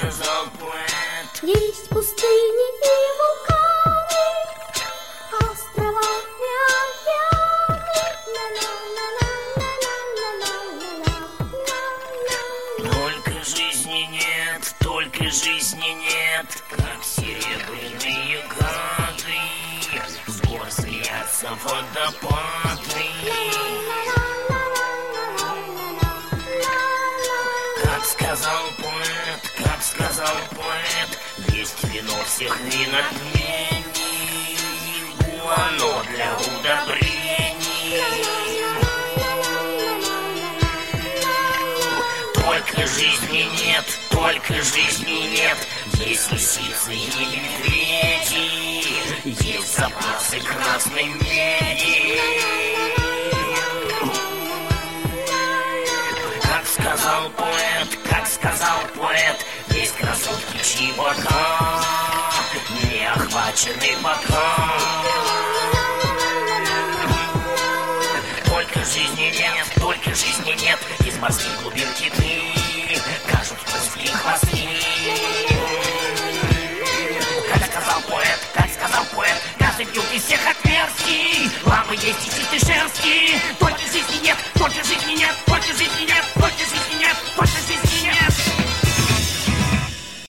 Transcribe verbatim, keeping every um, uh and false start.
сказал поэт. Есть пустыни и вулканы, острова и океаны. Только жизни нет, только жизни нет, как серебряные гады, с гор злятся водопады. Как сказал поэт, как сказал поэт, есть вино всех вин отмений, оно для удобрений. Только жизни нет, только жизни нет, есть лисицы и медведи, есть запасы красной меди. Как сказал поэт, как сказал поэт, есть красотки, чьи бока не охвачены бока. Только жизни нет, только жизни нет, из морских глубин киты